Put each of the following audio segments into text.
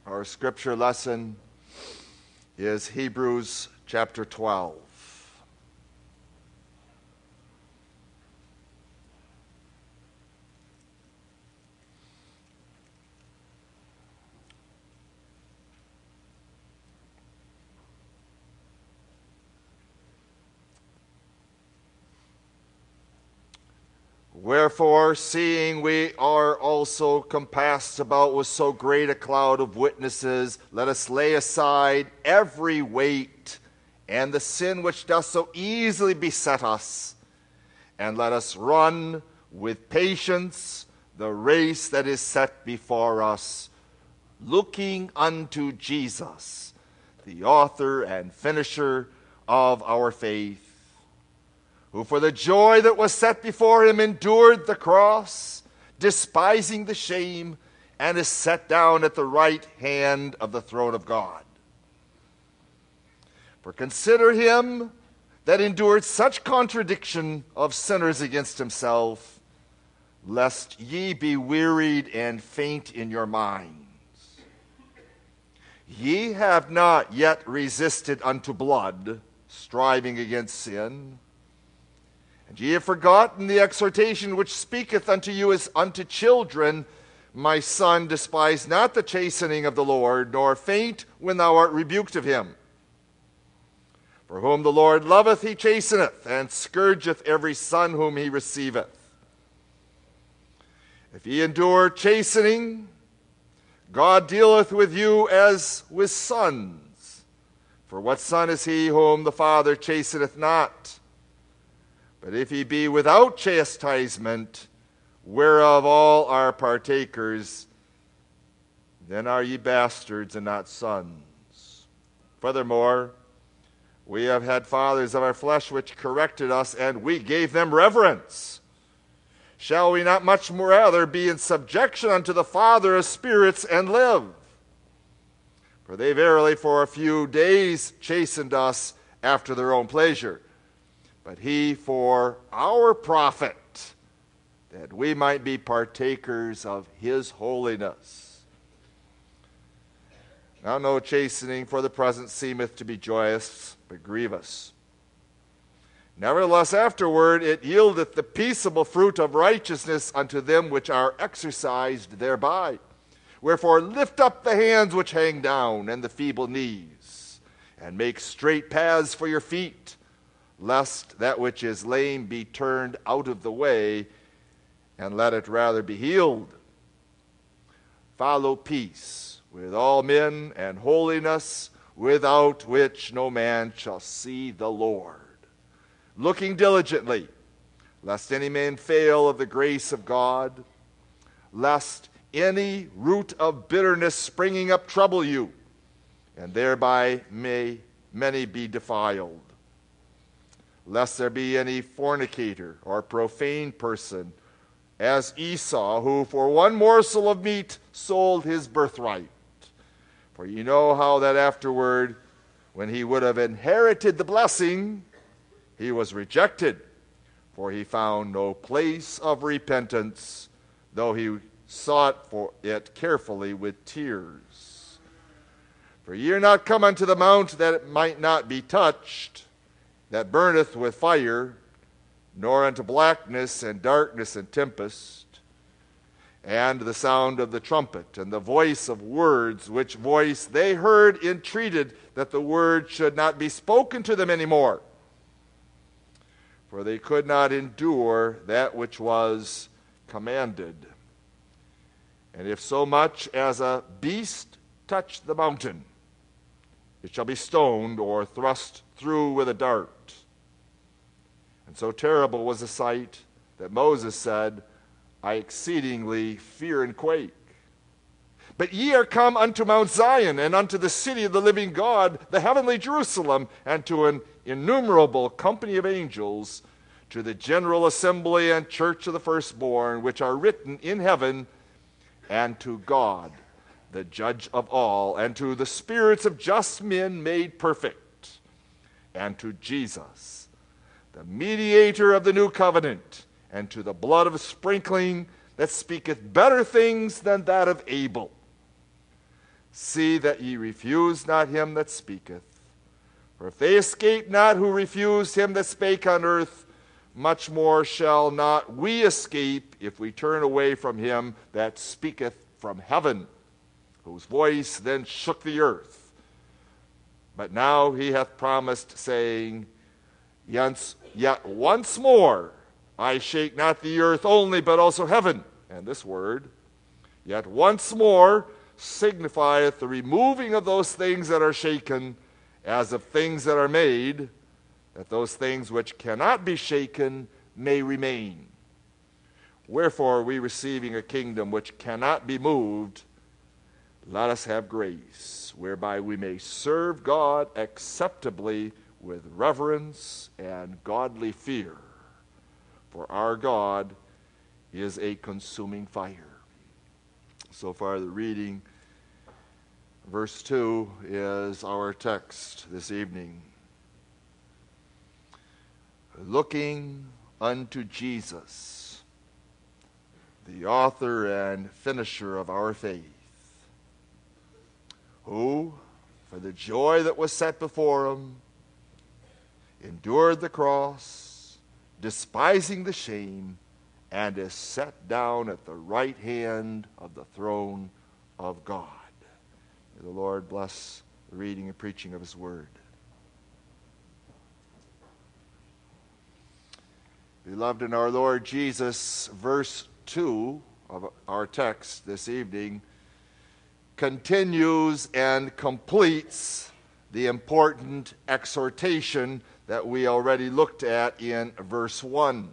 Our scripture lesson is Hebrews chapter 12. Wherefore, seeing we are also compassed about with so great a cloud of witnesses, let us lay aside every weight and the sin which doth so easily beset us, and let us run with patience the race that is set before us, looking unto Jesus, the author and finisher of our faith, who for the joy that was set before him endured the cross, despising the shame, and is set down at the right hand of the throne of God. For consider him that endured such contradiction of sinners against himself, lest ye be wearied and faint in your minds. Ye have not yet resisted unto blood, striving against sin. And ye have forgotten the exhortation which speaketh unto you as unto children. My son, despise not the chastening of the Lord, nor faint when thou art rebuked of him. For whom the Lord loveth he chasteneth, and scourgeth every son whom he receiveth. If ye endure chastening, God dealeth with you as with sons. For what son is he whom the Father chasteneth not? But if ye be without chastisement, whereof all are partakers, then are ye bastards and not sons. Furthermore, we have had fathers of our flesh which corrected us, and we gave them reverence. Shall we not much more rather be in subjection unto the Father of spirits and live? For they verily for a few days chastened us after their own pleasure, but he for our profit, that we might be partakers of his holiness. Now no chastening for the present seemeth to be joyous, but grievous. Nevertheless afterward it yieldeth the peaceable fruit of righteousness unto them which are exercised thereby. Wherefore lift up the hands which hang down, and the feeble knees, and make straight paths for your feet, lest that which is lame be turned out of the way, and let it rather be healed. Follow peace with all men and holiness, without which no man shall see the Lord. Looking diligently, lest any man fail of the grace of God, lest any root of bitterness springing up trouble you, and thereby may many be defiled. Lest there be any fornicator or profane person, as Esau, who for one morsel of meat sold his birthright. For you know how that afterward, when he would have inherited the blessing, he was rejected, for he found no place of repentance, though he sought for it carefully with tears. For ye are not come unto the mount that it might not be touched, that burneth with fire, nor unto blackness and darkness and tempest, and the sound of the trumpet, and the voice of words, which voice they heard entreated that the word should not be spoken to them any more. For they could not endure that which was commanded. And if so much as a beast touch the mountain, it shall be stoned or thrust through with a dart. And so terrible was the sight that Moses said, I exceedingly fear and quake. But ye are come unto Mount Zion, and unto the city of the living God, the heavenly Jerusalem, and to an innumerable company of angels, to the general assembly and church of the firstborn, which are written in heaven, and to God, the judge of all, and to the spirits of just men made perfect, and to Jesus, the mediator of the new covenant, and to the blood of sprinkling that speaketh better things than that of Abel. See that ye refuse not him that speaketh. For if they escape not who refused him that spake on earth, much more shall not we escape if we turn away from him that speaketh from heaven, whose voice then shook the earth. But now he hath promised, saying, Yet once more I shake not the earth only, but also heaven. And this word, yet once more, signifieth the removing of those things that are shaken, as of things that are made, that those things which cannot be shaken may remain. Wherefore, we receiving a kingdom which cannot be moved, let us have grace, whereby we may serve God acceptably with reverence and godly fear. For our God is a consuming fire. So far, the reading. Verse 2 is our text this evening. Looking unto Jesus, the author and finisher of our faith, who, for the joy that was set before him, endured the cross, despising the shame, and is set down at the right hand of the throne of God. May the Lord bless the reading and preaching of his word. Beloved in our Lord Jesus, verse 2 of our text this evening continues and completes the important exhortation that we already looked at in verse 1.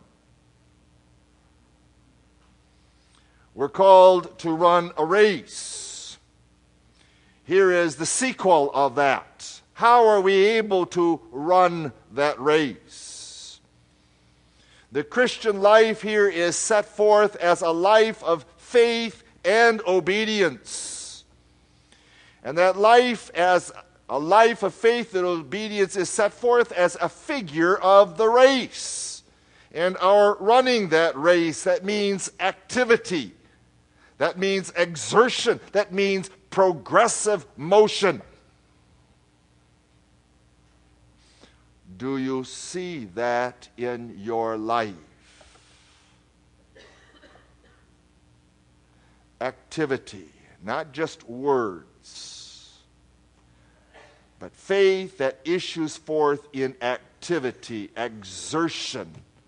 We're called to run a race. Here is the sequel of that. How are we able to run that race? The Christian life here is set forth as a life of faith and obedience. And that life as a life of faith and obedience is set forth as a figure of the race. And our running that race, that means activity. That means exertion. That means progressive motion. Do you see that in your life? Activity, not just words, but faith that issues forth in activity, exertion.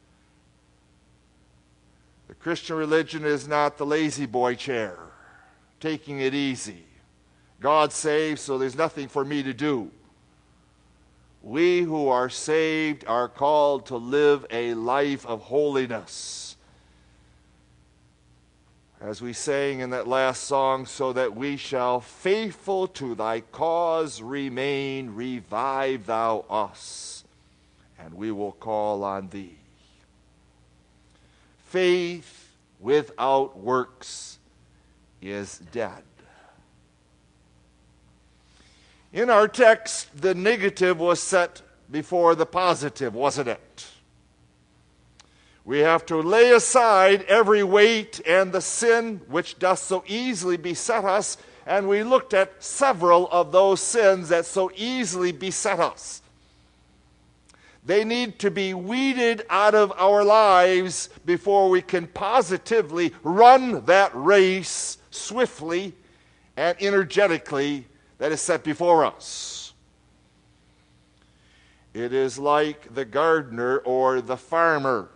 The Christian religion is not the lazy boy chair, taking it easy. God saves, so there's nothing for me to do. We who are saved are called to live a life of holiness. As we sang in that last song, so that we shall faithful to thy cause remain, revive thou us, and we will call on thee. Faith without works is dead. In our text, the negative was set before the positive, wasn't it? We have to lay aside every weight and the sin which doth so easily beset us, and we looked at several of those sins that so easily beset us. They need to be weeded out of our lives before we can positively run that race swiftly and energetically that is set before us. It is like the gardener or the farmer.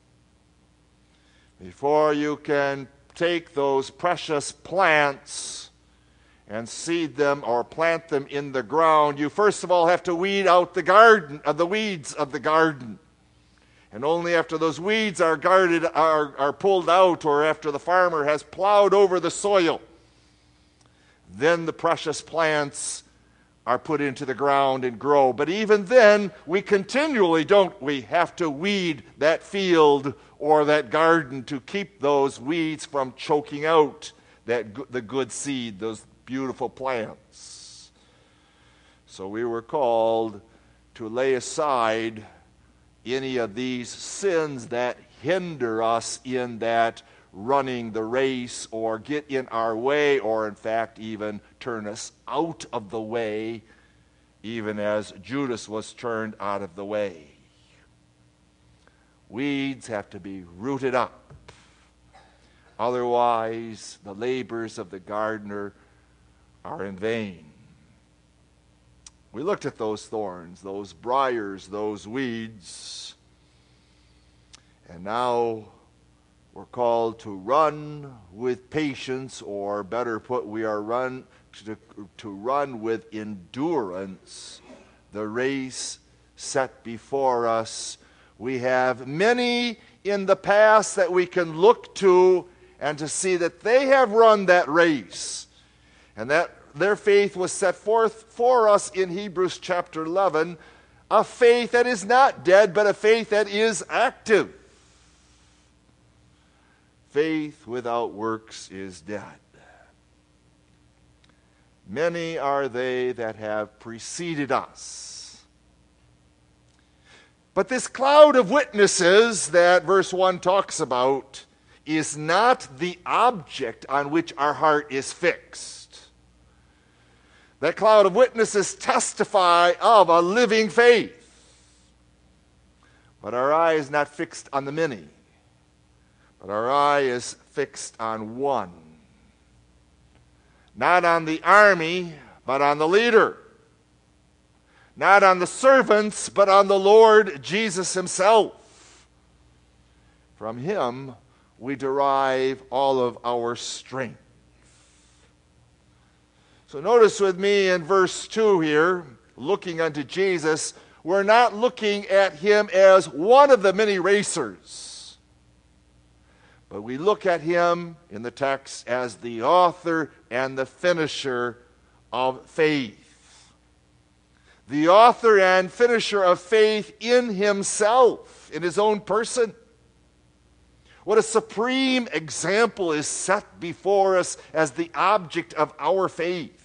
Before you can take those precious plants and seed them or plant them in the ground, you first of all have to weed out the weeds of the garden. And only after those weeds are pulled out, or after the farmer has plowed over the soil, then the precious plants are put into the ground and grow. But even then, we continually have to weed that field or that garden to keep those weeds from choking out the good seed, those beautiful plants. So we were called to lay aside any of these sins that hinder us in that running the race or get in our way or, in fact, even turn us out of the way, even as Judas was turned out of the way. Weeds have to be rooted up. Otherwise, the labors of the gardener are in vain. We looked at those thorns, those briars, those weeds, and now we're called to run with patience, or better put, we are to run with endurance the race set before us. We have many in the past that we can look to and to see that they have run that race, and that their faith was set forth for us in Hebrews chapter 11, a faith that is not dead, but a faith that is active. Faith without works is dead. Many are they that have preceded us. But this cloud of witnesses that verse 1 talks about is not the object on which our heart is fixed. That cloud of witnesses testify of a living faith. But our eye is not fixed on the many, but our eye is fixed on one. Not on the army, but on the leader. Not on the servants, but on the Lord Jesus himself. From him we derive all of our strength. So notice with me in verse 2 here, looking unto Jesus, we're not looking at him as one of the many racers, but we look at him in the text as the author and the finisher of faith. The author and finisher of faith in himself, in his own person. What a supreme example is set before us as the object of our faith.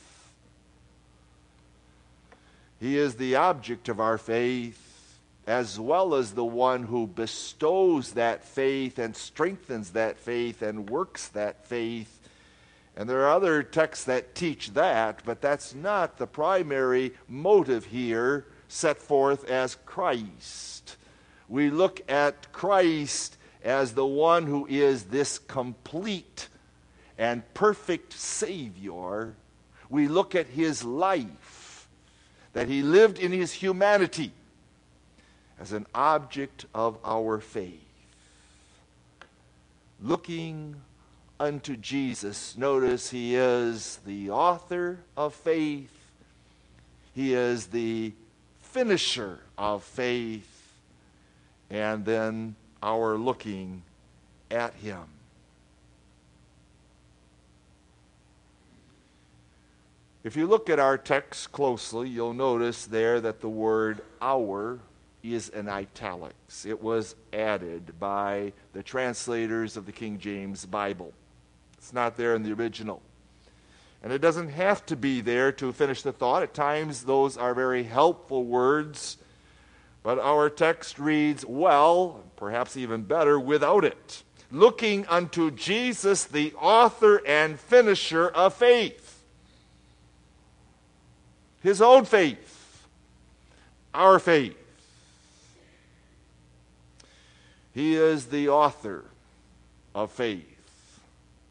He is the object of our faith, as well as the one who bestows that faith and strengthens that faith and works that faith. And there are other texts that teach that, but that's not the primary motive here set forth as Christ. We look at Christ as the one who is this complete and perfect Savior. We look at his life, that he lived in his humanity, as an object of our faith. Looking unto Jesus, notice he is the author of faith. He is the finisher of faith. And then our looking at him. If you look at our text closely, you'll notice there that the word our is in italics. It was added by the translators of the King James Bible. It's not there in the original. And it doesn't have to be there to finish the thought. At times those are very helpful words. But our text reads well, perhaps even better, without it. Looking unto Jesus, the author and finisher of faith. His own faith. Our faith. He is the author of faith.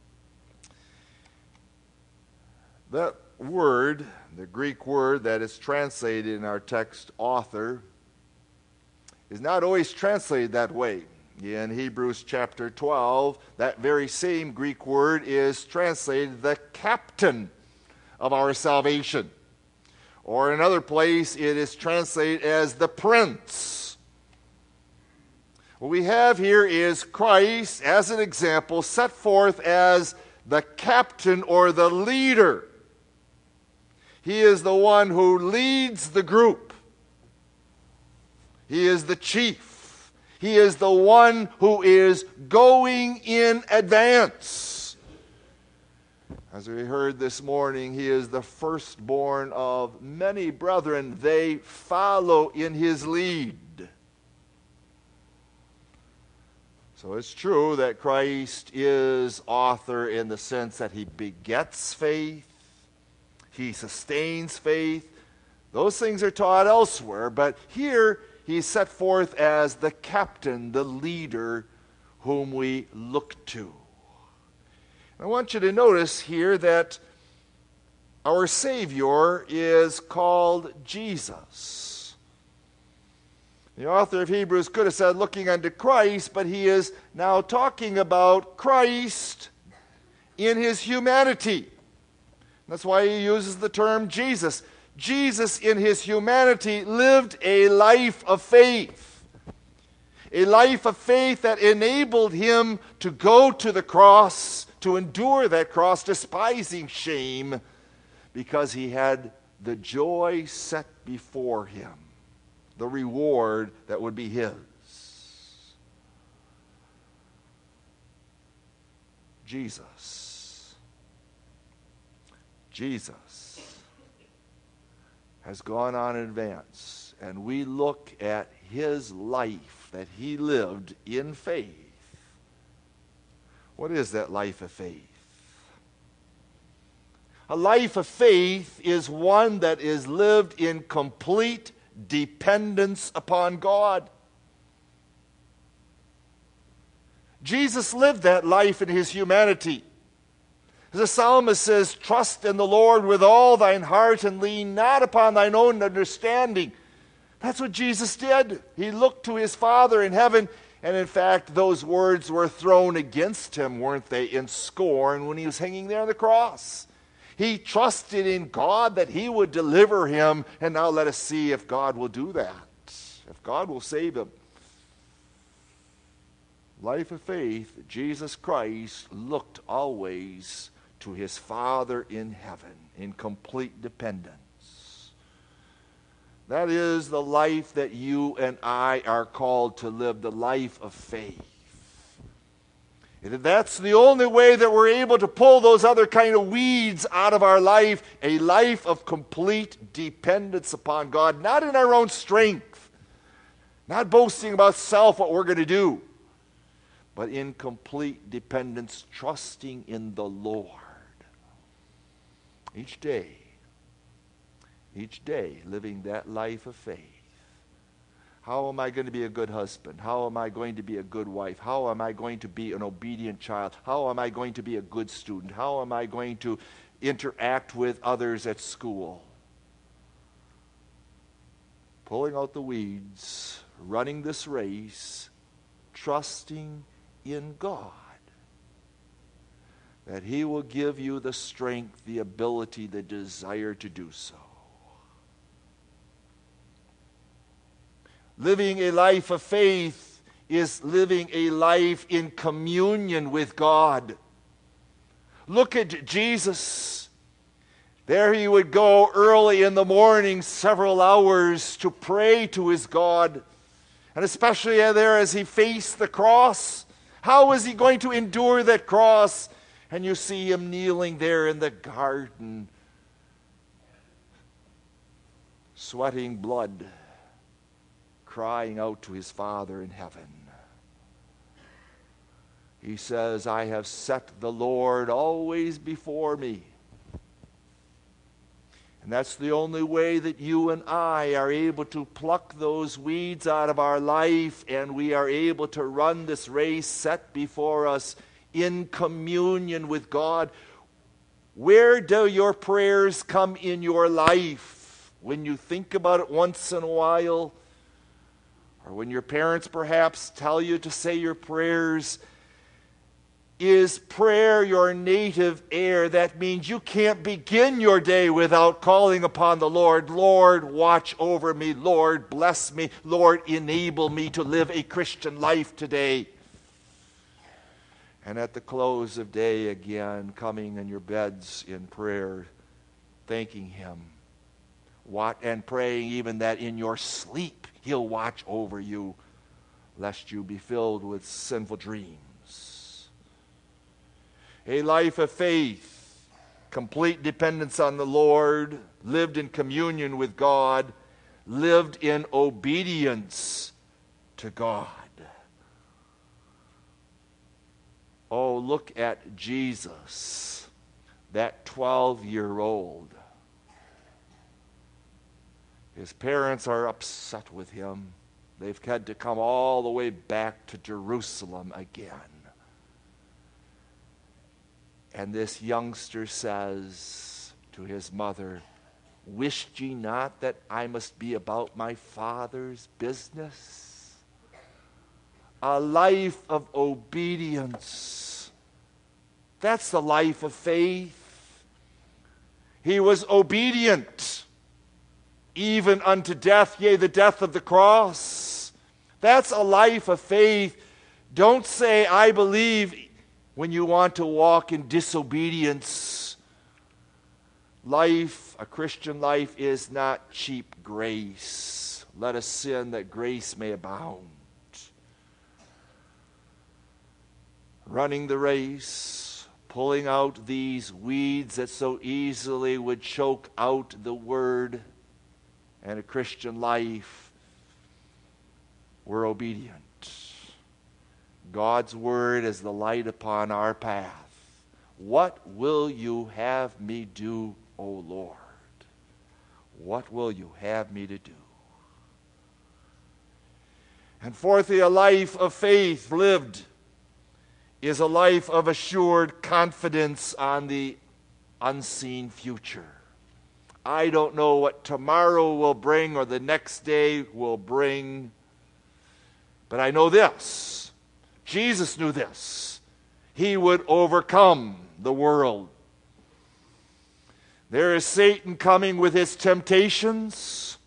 That word, the Greek word that is translated in our text, author, is not always translated that way. In Hebrews chapter 12, that very same Greek word is translated the captain of our salvation. Or in another place, it is translated as the prince. What we have here is Christ, as an example, set forth as the captain or the leader. He is the one who leads the group. He is the chief. He is the one who is going in advance. As we heard this morning, he is the firstborn of many brethren. They follow in his lead. So it's true that Christ is author in the sense that he begets faith, he sustains faith. Those things are taught elsewhere, but here he's set forth as the captain, the leader whom we look to. I want you to notice here that our Savior is called Jesus. The author of Hebrews could have said looking unto Christ, but he is now talking about Christ in his humanity. That's why he uses the term Jesus. Jesus in his humanity lived a life of faith. A life of faith that enabled him to go to the cross, to endure that cross, despising shame, because he had the joy set before him. The reward that would be his. Jesus has gone on in advance, and we look at his life that he lived in faith. What is that life of faith? A life of faith is one that is lived in complete dependence upon God. Jesus lived that life in his humanity. The psalmist says, trust in the Lord with all thine heart and lean not upon thine own understanding. That's what Jesus did. He looked to his Father in heaven, and in fact, those words were thrown against him, weren't they, in scorn when he was hanging there on the cross. He trusted in God that he would deliver him, and now let us see if God will do that, if God will save him. Life of faith, Jesus Christ looked always to his Father in heaven in complete dependence. That is the life that you and I are called to live, the life of faith. That's the only way that we're able to pull those other kind of weeds out of our life, a life of complete dependence upon God, not in our own strength, not boasting about self, what we're going to do, but in complete dependence, trusting in the Lord. Each day, living that life of faith. How am I going to be a good husband? How am I going to be a good wife? How am I going to be an obedient child? How am I going to be a good student? How am I going to interact with others at school? Pulling out the weeds, running this race, trusting in God, that he will give you the strength, the ability, the desire to do so. Living a life of faith is living a life in communion with God. Look at Jesus. There he would go early in the morning, several hours, to pray to his God. And especially there as he faced the cross. How was he going to endure that cross? And you see him kneeling there in the garden, sweating blood, crying out to his Father in heaven. He says, I have set the Lord always before me. And that's the only way that you and I are able to pluck those weeds out of our life, and we are able to run this race set before us in communion with God. Where do your prayers come in your life? When you think about it once in a while? Or when your parents perhaps tell you to say your prayers? Is prayer your native air? That means you can't begin your day without calling upon the Lord. Lord, watch over me. Lord, bless me. Lord, enable me to live a Christian life today. And at the close of day again, coming in your beds in prayer, thanking him. And praying even that in your sleep he'll watch over you, lest you be filled with sinful dreams. A life of faith, complete dependence on the Lord, lived in communion with God, lived in obedience to God. Oh, look at Jesus, that 12-year-old. His parents are upset with him. They've had to come all the way back to Jerusalem again. And this youngster says to his mother, "Wished ye not that I must be about my Father's business?" A life of obedience. That's the life of faith. He was obedient, even unto death, yea, the death of the cross. That's a life of faith. Don't say, "I believe," when you want to walk in disobedience. Life, a Christian life, is not cheap grace. Let us sin that grace may abound. Running the race, pulling out these weeds that so easily would choke out the word and a Christian life, we're obedient. God's word is the light upon our path. What will you have me do, O Lord? What will you have me to do? And fourthly, a life of faith lived is a life of assured confidence on the unseen future. I don't know what tomorrow will bring or the next day will bring, but I know this. Jesus knew this. He would overcome the world. There is Satan coming with his temptations.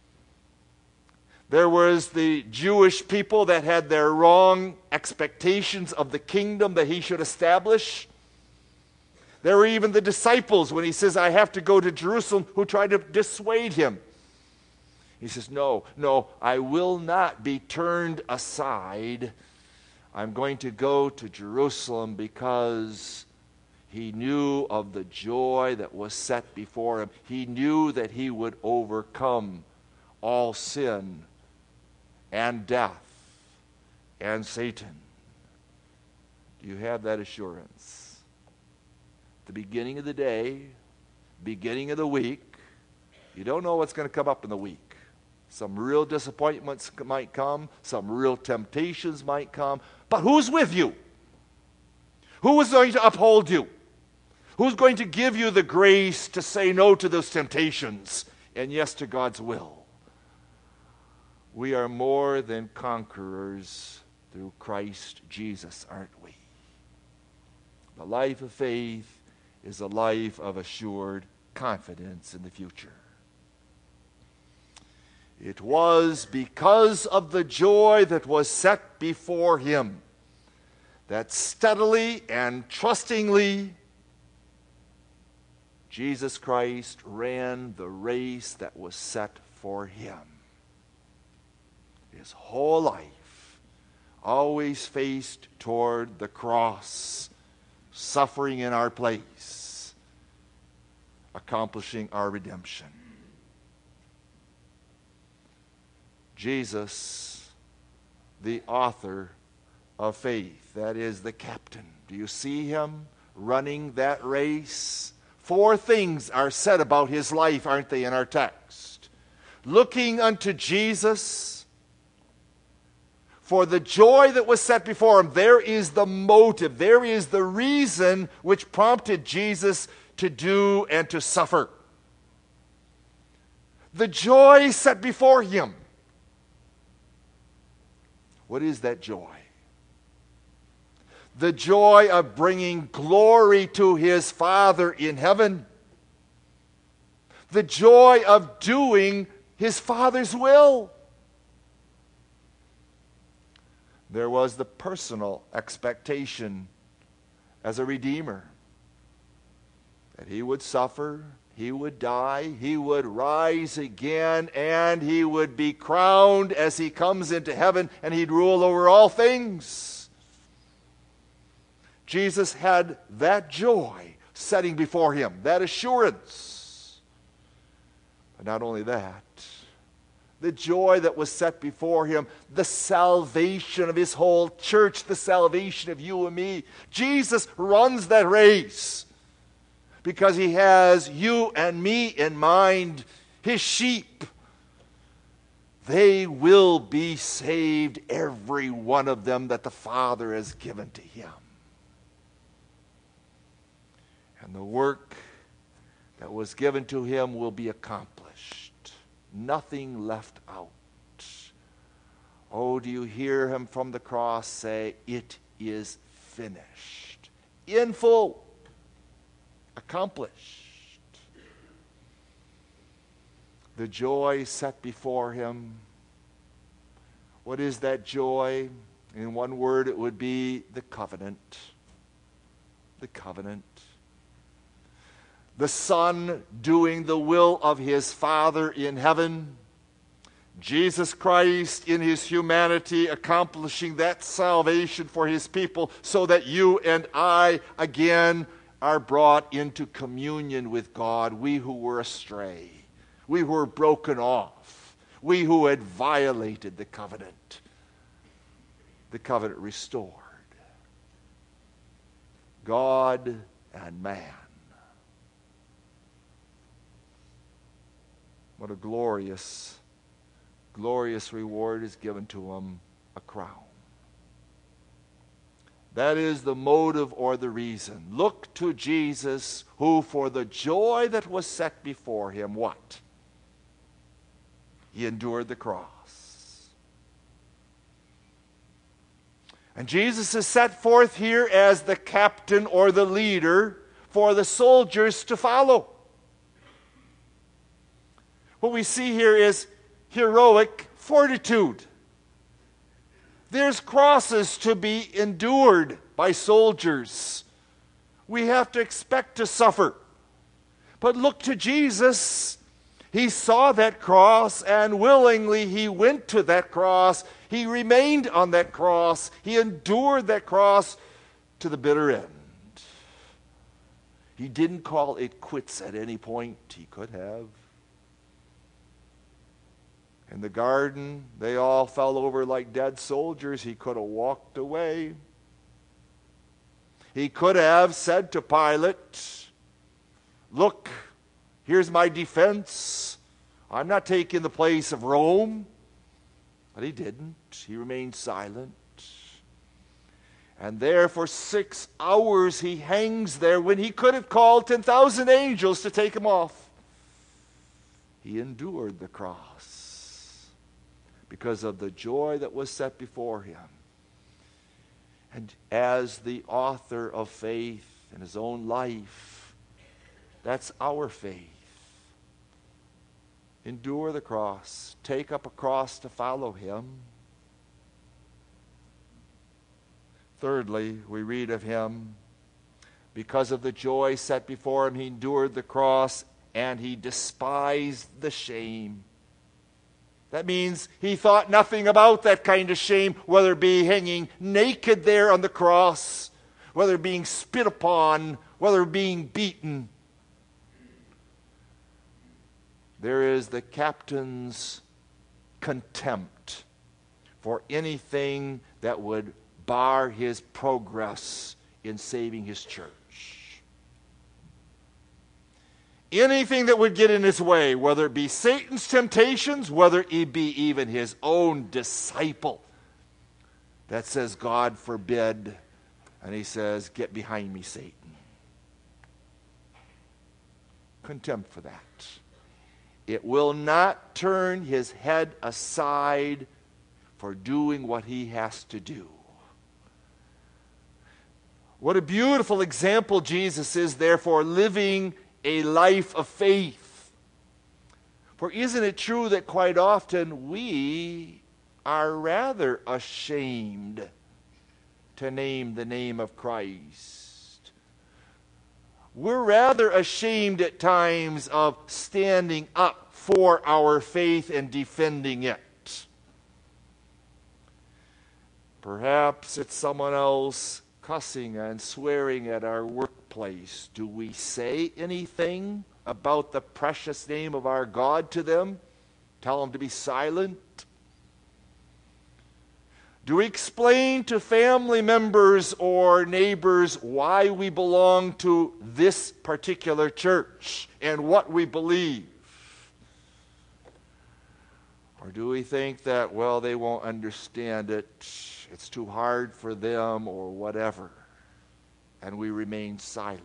There was the Jewish people that had their wrong expectations of the kingdom that he should establish. There were even the disciples, when he says, "I have to go to Jerusalem," who tried to dissuade him. He says, no, I will not be turned aside. I'm going to go to Jerusalem, because he knew of the joy that was set before him. He knew that he would overcome all sin and death and Satan. Do you have that assurance? The beginning of the day, beginning of the week, you don't know what's going to come up in the week. Some real disappointments might come, some real temptations might come, but who's with you? Who is going to uphold you? Who's going to give you the grace to say no to those temptations and yes to God's will? We are more than conquerors through Christ Jesus, aren't we? The life of faith is a life of assured confidence in the future. It was because of the joy that was set before him that steadily and trustingly Jesus Christ ran the race that was set for him. His whole life always faced toward the cross, suffering in our place, accomplishing our redemption. Jesus, the author of faith, that is the captain. Do you see him running that race? 4 things are said about his life, aren't they, in our text? Looking unto Jesus, for the joy that was set before him. There is the motive, there is the reason which prompted Jesus to do and to suffer. The joy set before him. What is that joy? The joy of bringing glory to his Father in heaven. The joy of doing his Father's will. There was the personal expectation as a Redeemer that he would suffer, he would die, he would rise again, and he would be crowned as he comes into heaven, and he'd rule over all things. Jesus had that joy setting before him, that assurance. But not only that, the joy that was set before him, the salvation of his whole church, the salvation of you and me. Jesus runs that race because he has you and me in mind, his sheep. They will be saved, every one of them that the Father has given to him. And the work that was given to him will be accomplished. Nothing left out. Oh, do you hear him from the cross say, "It is finished." In full. Accomplished. The joy set before him. What is that joy? In one word, it would be the covenant. The covenant. The Son doing the will of his Father in heaven. Jesus Christ in his humanity accomplishing that salvation for his people so that you and I again are brought into communion with God. We who were astray. We who were broken off. We who had violated the covenant. The covenant restored. God and man. What a glorious, glorious reward is given to him, a crown. That is the motive or the reason. Look to Jesus, who for the joy that was set before him, what? He endured the cross. And Jesus is set forth here as the captain or the leader for the soldiers to follow. What we see here is heroic fortitude. There's crosses to be endured by soldiers. We have to expect to suffer. But look to Jesus. He saw that cross, and willingly he went to that cross. He remained on that cross. He endured that cross to the bitter end. He didn't call it quits at any point. He could have. In the garden, they all fell over like dead soldiers. He could have walked away. He could have said to Pilate, "Look, here's my defense. I'm not taking the place of Rome." But he didn't. He remained silent. And there for 6 hours he hangs there when he could have called 10,000 angels to take him off. He endured the cross because of the joy that was set before him. And as the author of faith in his own life, that's our faith. Endure the cross. Take up a cross to follow him. Thirdly, we read of him, because of the joy set before him, he endured the cross and he despised the shame. That means he thought nothing about that kind of shame, whether it be hanging naked there on the cross, whether being spit upon, whether being beaten. There is the captain's contempt for anything that would bar his progress in saving his church. Anything that would get in his way, whether it be Satan's temptations, whether it be even his own disciple, that says, "God forbid," and he says, "Get behind me, Satan." Contempt for that. It will not turn his head aside for doing what he has to do. What a beautiful example Jesus is, therefore, living a life of faith. For isn't it true that quite often we are rather ashamed to name the name of Christ? We're rather ashamed at times of standing up for our faith and defending it. Perhaps it's someone else cussing and swearing at our workplace. Do we say anything about the precious name of our God to them? Tell them to be silent? Do we explain to family members or neighbors why we belong to this particular church and what we believe? Or do we think that, well, they won't understand it, it's too hard for them, or whatever, and we remain silent?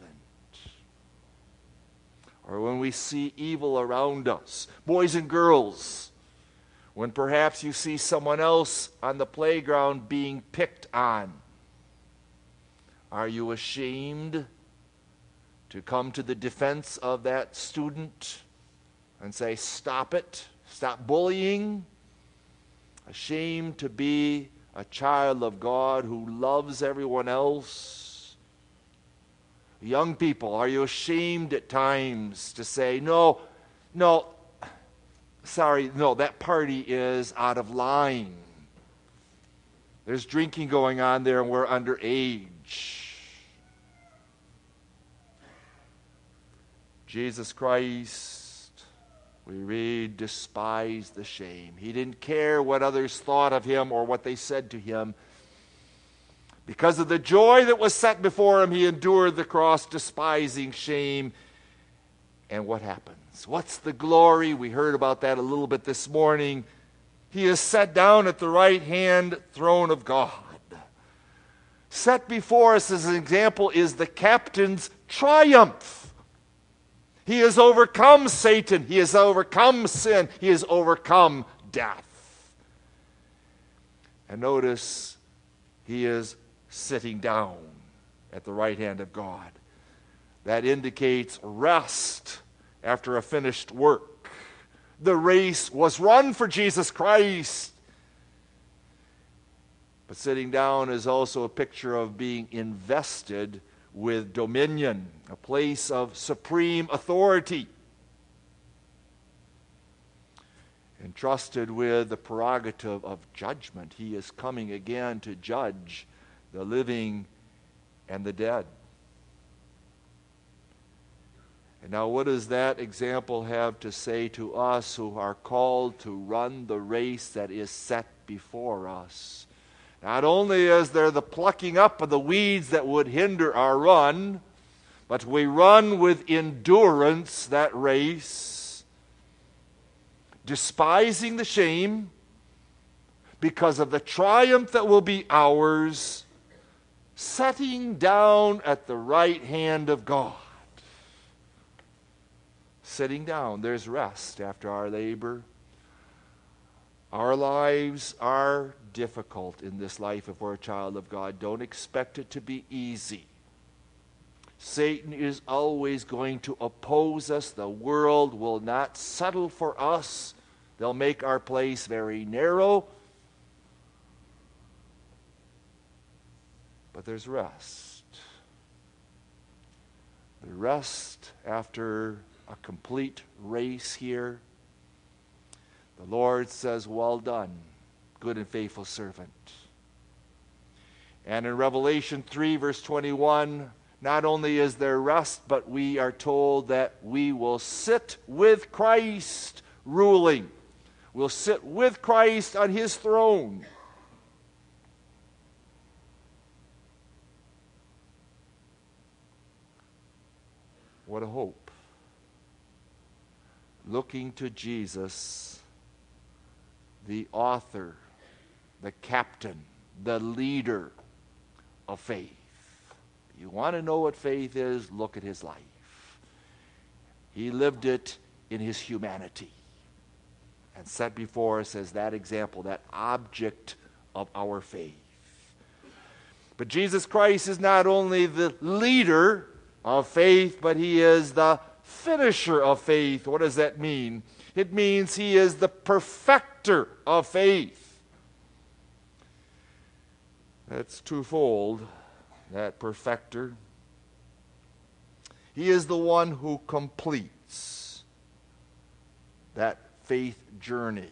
Or when we see evil around us, boys and girls, when perhaps you see someone else on the playground being picked on, are you ashamed to come to the defense of that student and say, stop it, stop bullying? Ashamed to be a child of God who loves everyone else? Young people, are you ashamed at times to say, no, that party is out of line. There's drinking going on there and we're underage. Jesus Christ, we read, despised the shame. He didn't care what others thought of him or what they said to him. Because of the joy that was set before him, he endured the cross, despising shame. And what happens? What's the glory? We heard about that a little bit this morning. He is set down at the right hand throne of God. Set before us as an example is the captain's triumph. He has overcome Satan. He has overcome sin. He has overcome death. And notice, he is sitting down at the right hand of God. That indicates rest after a finished work. The race was run for Jesus Christ. But sitting down is also a picture of being invested with dominion, a place of supreme authority. Entrusted with the prerogative of judgment. He is coming again to judge the living and the dead. And now what does that example have to say to us who are called to run the race that is set before us? Not only is there the plucking up of the weeds that would hinder our run, but we run with endurance that race, despising the shame because of the triumph that will be ours, sitting down at the right hand of God. Sitting down, there's rest after our labor. Our lives are difficult in this life if we're a child of God. Don't expect it to be easy. Satan is always going to oppose us. The world will not settle for us. They'll make our place very narrow. But there's rest. The rest after a complete race here. The Lord says, well done, good and faithful servant. And in Revelation 3, verse 21, not only is there rest, but we are told that we will sit with Christ ruling. We'll sit with Christ on his throne. What a hope. Looking to Jesus, the author, the captain, the leader of faith. You want to know what faith is? Look at his life. He lived it in his humanity and set before us as that example, that object of our faith. But Jesus Christ is not only the leader of faith, but he is the finisher of faith. What does that mean? It means he is the perfecter of faith. That's twofold, that perfecter. He is the one who completes that faith journey.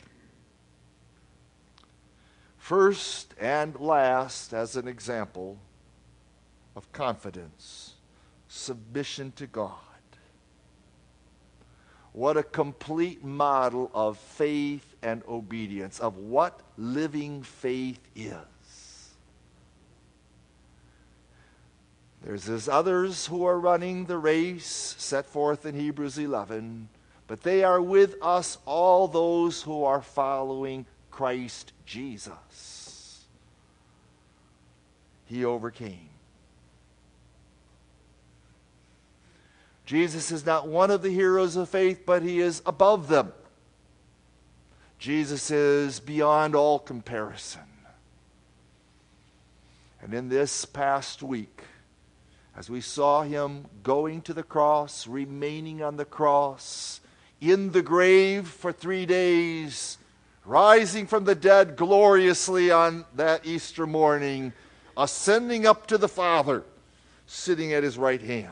First and last, as an example of confidence, submission to God. What a complete model of faith and obedience, of what living faith is. There's others who are running the race set forth in Hebrews 11, but they are with us, all those who are following Christ Jesus. He overcame. Jesus is not one of the heroes of faith, but he is above them. Jesus is beyond all comparison. And in this past week, as we saw him going to the cross, remaining on the cross, in the grave for 3 days, rising from the dead gloriously on that Easter morning, ascending up to the Father, sitting at his right hand.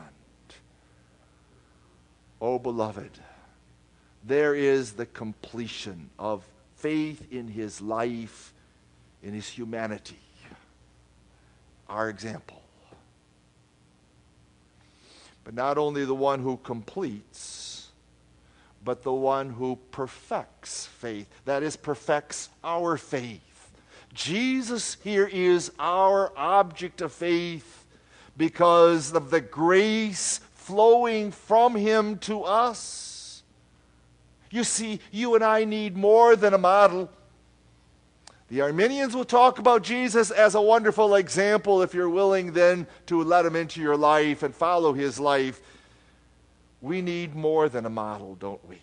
Oh, beloved, there is the completion of faith in his life, in his humanity. Our example. But not only the one who completes, but the one who perfects faith. That is, perfects our faith. Jesus here is our object of faith because of the grace flowing from him to us. You see, you and I need more than a model. The Arminians will talk about Jesus as a wonderful example if you're willing then to let him into your life and follow his life. We need more than a model, don't we?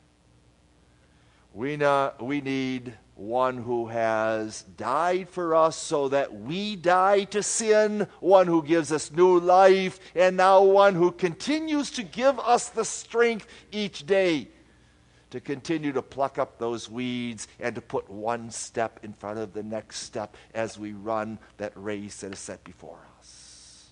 We need one who has died for us so that we die to sin, one who gives us new life, and now one who continues to give us the strength each day to continue to pluck up those weeds and to put one step in front of the next step as we run that race that is set before us.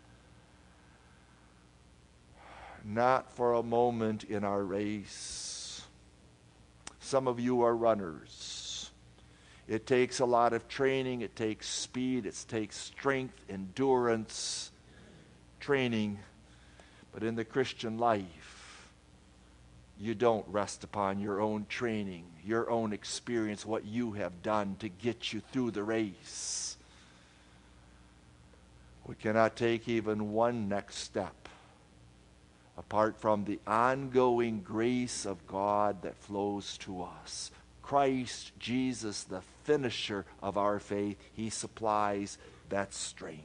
Not for a moment in our race. Some of you are runners. It takes a lot of training. It takes speed. It takes strength, endurance, training. But in the Christian life, you don't rest upon your own training, your own experience, what you have done to get you through the race. We cannot take even one next step apart from the ongoing grace of God that flows to us. Christ Jesus, the finisher of our faith, he supplies that strength.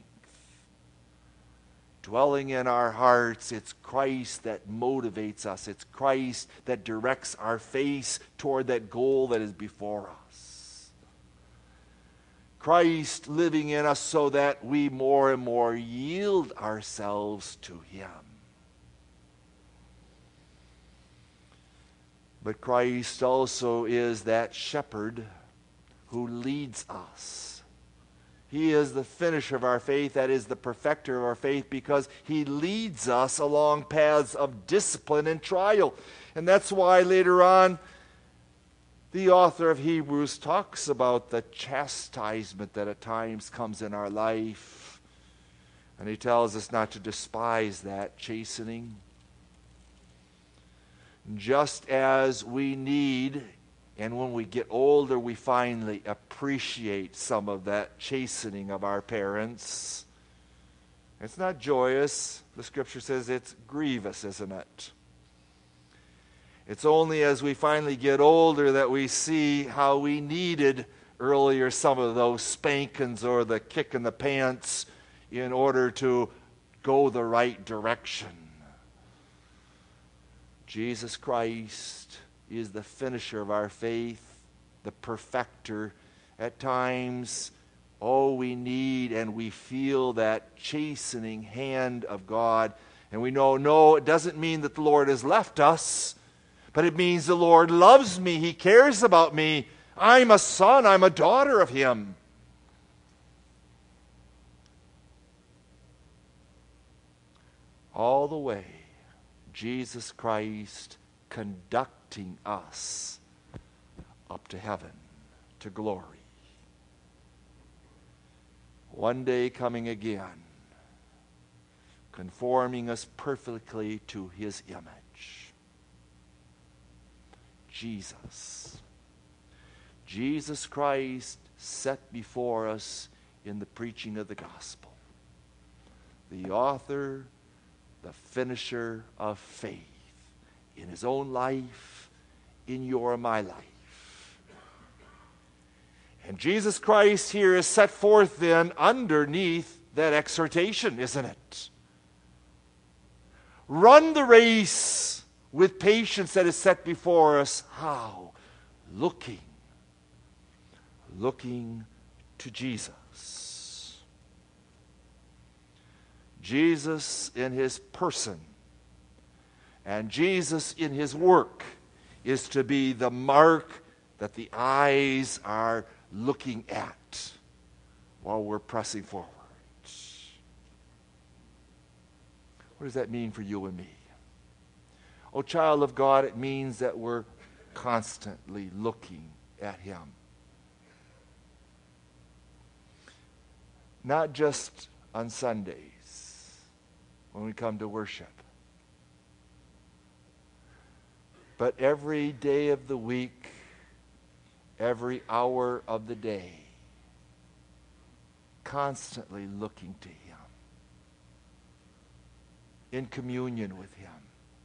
Dwelling in our hearts, it's Christ that motivates us. It's Christ that directs our face toward that goal that is before us. Christ living in us so that we more and more yield ourselves to him. But Christ also is that shepherd who leads us. He is the finisher of our faith, that is the perfecter of our faith, because he leads us along paths of discipline and trial. And that's why later on, the author of Hebrews talks about the chastisement that at times comes in our life. And he tells us not to despise that chastening. Just as we need, and when we get older, we finally appreciate some of that chastening of our parents. It's not joyous. The scripture says it's grievous, isn't it? It's only as we finally get older that we see how we needed earlier some of those spankings or the kick in the pants in order to go the right direction. Jesus Christ is the finisher of our faith, the perfecter. At times, we need and we feel that chastening hand of God. And we know, no, it doesn't mean that the Lord has left us, but it means the Lord loves me. He cares about me. I'm a son. I'm a daughter of him. All the way, Jesus Christ conducting us up to heaven, to glory. One day coming again, conforming us perfectly to his image. Jesus. Jesus Christ set before us in the preaching of the gospel. The author, the finisher of faith in his own life, in your and my life. And Jesus Christ here is set forth then underneath that exhortation, isn't it? Run the race with patience that is set before us. How? Looking to Jesus. Jesus in his person and Jesus in his work is to be the mark that the eyes are looking at while we're pressing forward. What does that mean for you and me? Oh, child of God, it means that we're constantly looking at him. Not just on Sundays when we come to worship, but every day of the week, every hour of the day, constantly looking to him, in communion with him.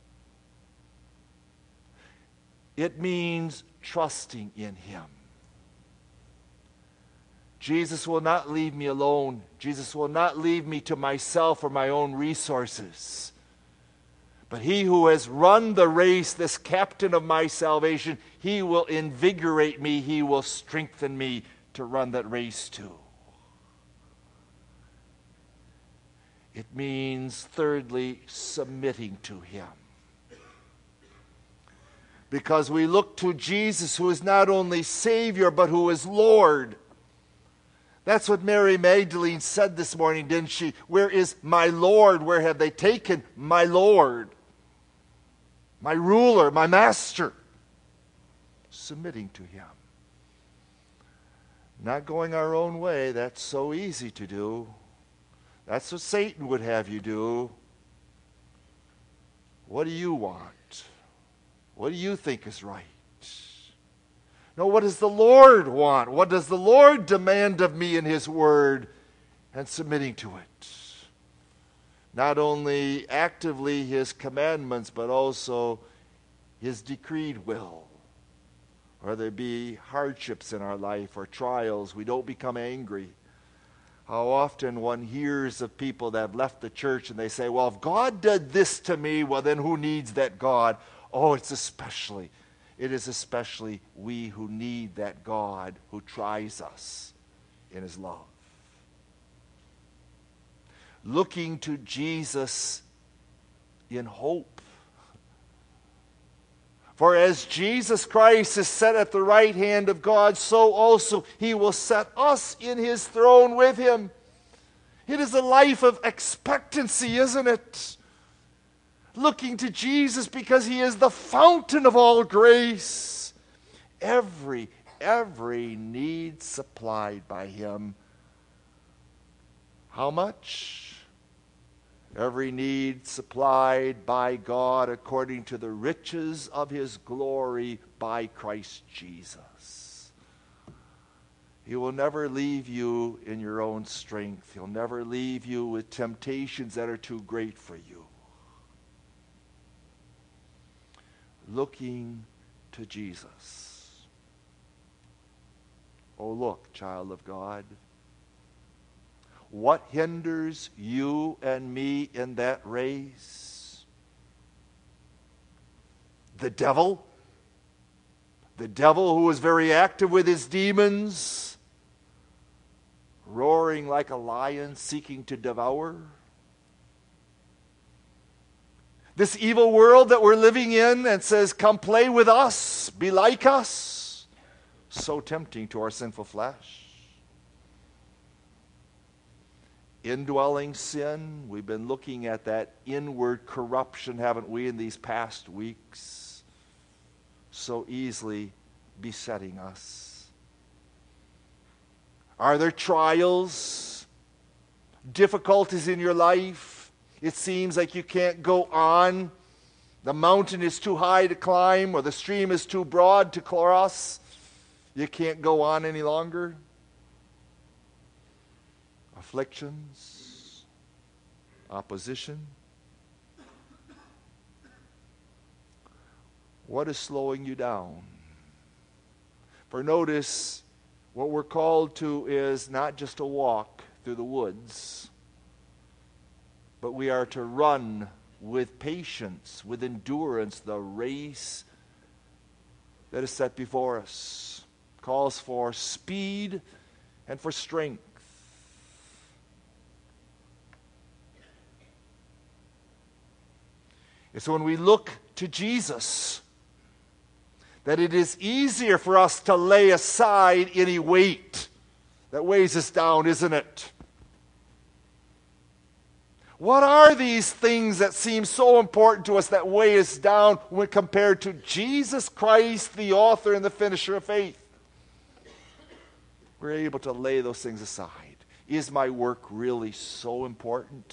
It means trusting in him. Jesus will not leave me alone. Jesus will not leave me to myself or my own resources. But he who has run the race, this captain of my salvation, he will invigorate me. He will strengthen me to run that race too. It means, thirdly, submitting to him. Because we look to Jesus, who is not only Savior, but who is Lord. That's what Mary Magdalene said this morning, didn't she? Where is my Lord? Where have they taken my Lord? My ruler, my master. Submitting to him. Not going our own way. That's so easy to do. That's what Satan would have you do. What do you want? What do you think is right? No, what does the Lord want? What does the Lord demand of me in his word? And submitting to it. Not only actively his commandments, but also his decreed will. Or there be hardships in our life or trials, we don't become angry. How often one hears of people that have left the church and they say, well, if God did this to me, well, then who needs that God? Oh, it is especially we who need that God who tries us in his love. Looking to Jesus in hope. For as Jesus Christ is set at the right hand of God, so also he will set us in his throne with him. It is a life of expectancy, isn't it? Looking to Jesus because he is the fountain of all grace. Every need supplied by him. How much? Every need supplied by God according to the riches of his glory by Christ Jesus. He will never leave you in your own strength. He'll never leave you with temptations that are too great for you. Looking to Jesus. Oh, look, child of God. What hinders you and me in that race? The devil. The devil who is very active with his demons, roaring like a lion seeking to devour. This evil world that we're living in and says, come play with us, be like us. So tempting to our sinful flesh. Indwelling sin, we've been looking at that inward corruption, haven't we, in these past weeks? So easily besetting us. Are there trials, difficulties in your life? It seems like you can't go on the mountain is too high to climb, or the stream is too broad to cross. You can't go on any longer. Afflictions, opposition. What is slowing you down? For notice, what we're called to is not just a walk through the woods, but we are to run with patience, with endurance, the race that is set before us. Calls for speed and for strength. It's when we look to Jesus that it is easier for us to lay aside any weight that weighs us down, isn't it? What are these things that seem so important to us that weigh us down when compared to Jesus Christ, the author and the finisher of faith? We're able to lay those things aside. Is my work really so important?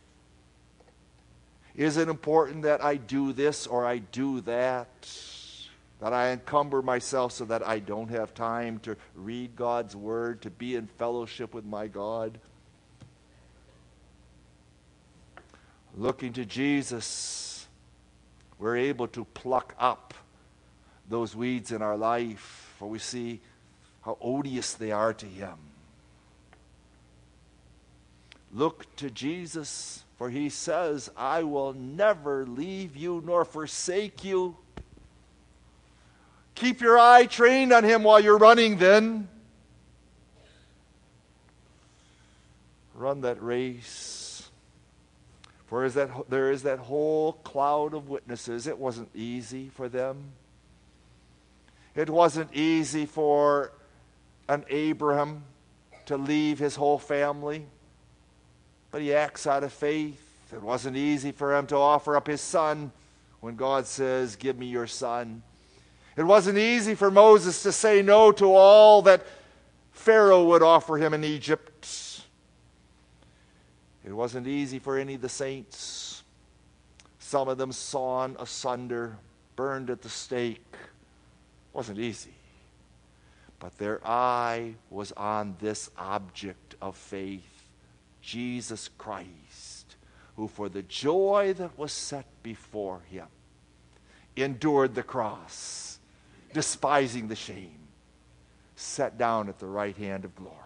Is it important that I do this or I do that? That I encumber myself so that I don't have time to read God's Word, to be in fellowship with my God? Looking to Jesus, we're able to pluck up those weeds in our life, for we see how odious they are to Him. Look to Jesus, for He says, I will never leave you nor forsake you. Keep your eye trained on Him while you're running then. Run that race. For there is that whole cloud of witnesses. It wasn't easy for them. It wasn't easy for an Abraham to leave his whole family. But he acts out of faith. It wasn't easy for him to offer up his son when God says, give me your son. It wasn't easy for Moses to say no to all that Pharaoh would offer him in Egypt. It wasn't easy for any of the saints. Some of them sawn asunder, burned at the stake. It wasn't easy. But their eye was on this object of faith, Jesus Christ, who for the joy that was set before him endured the cross, despising the shame, sat down at the right hand of glory.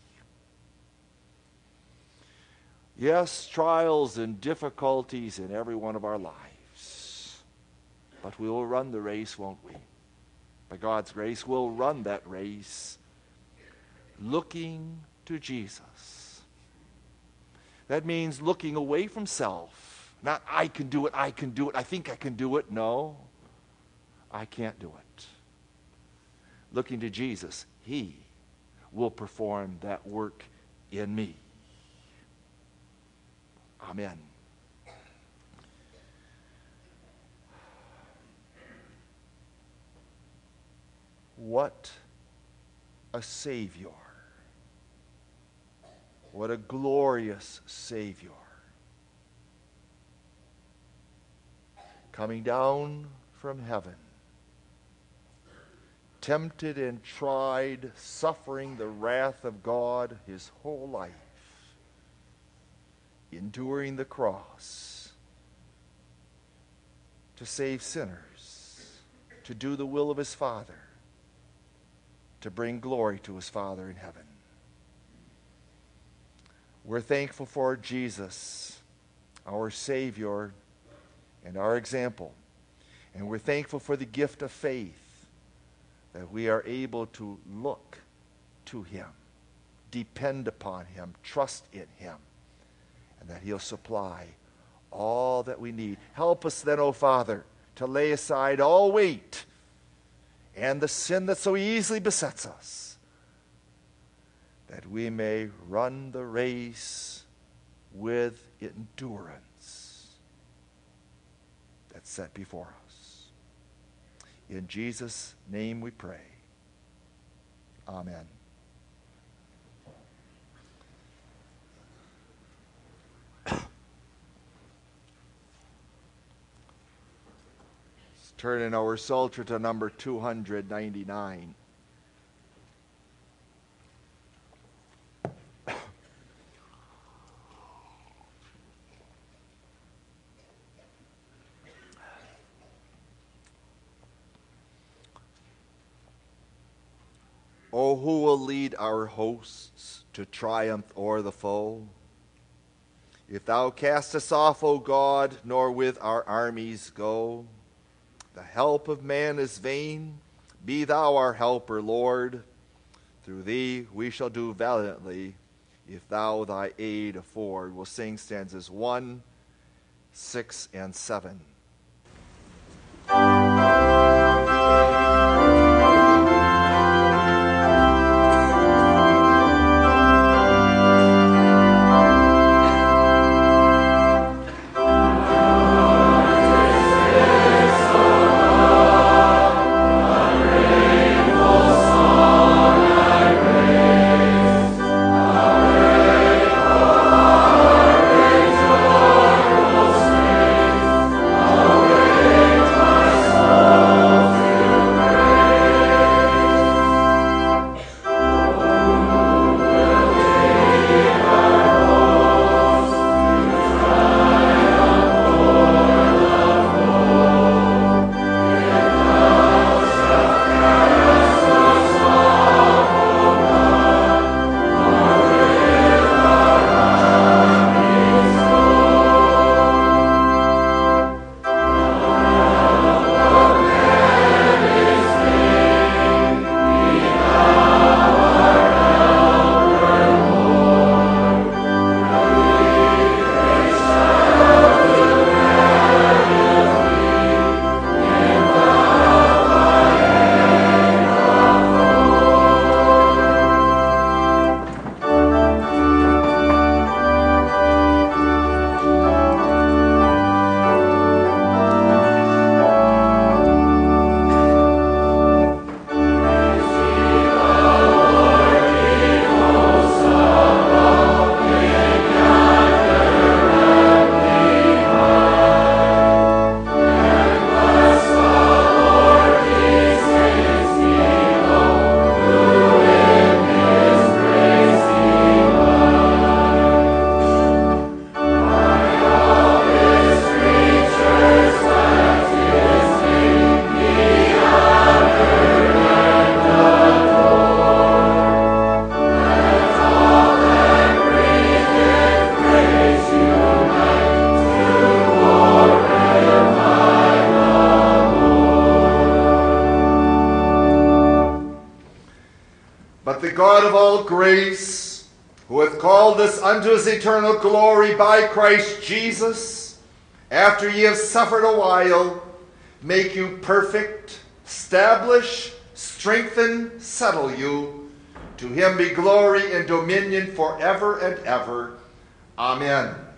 Yes, trials and difficulties in every one of our lives, but we will run the race, won't we? By God's grace, we'll run that race looking to Jesus. That means looking away from self. Not, I can do it, I think I can do it. No, I can't do it. Looking to Jesus, He will perform that work in me. Amen. What a Savior. What a glorious Savior. Coming down from heaven, tempted and tried, suffering the wrath of God his whole life, enduring the cross to save sinners, to do the will of his Father, to bring glory to his Father in heaven. We're thankful for Jesus, our Savior and our example. And we're thankful for the gift of faith, that we are able to look to Him, depend upon Him, trust in Him, and that He'll supply all that we need. Help us then, O Father, to lay aside all weight and the sin that so easily besets us, that we may run the race with endurance that's set before us. In Jesus' name we pray. Amen. Turn in our Psalter to number 299. O who will lead our hosts to triumph o'er the foe? If thou cast us off, O God, nor with our armies go, the help of man is vain. Be thou our helper, Lord. Through thee we shall do valiantly, if thou thy aid afford. We'll sing stanzas 1, 6, and 7. God of all grace, who hath called us unto his eternal glory by Christ Jesus, after ye have suffered a while, make you perfect, establish, strengthen, settle you. To him be glory and dominion forever and ever. Amen.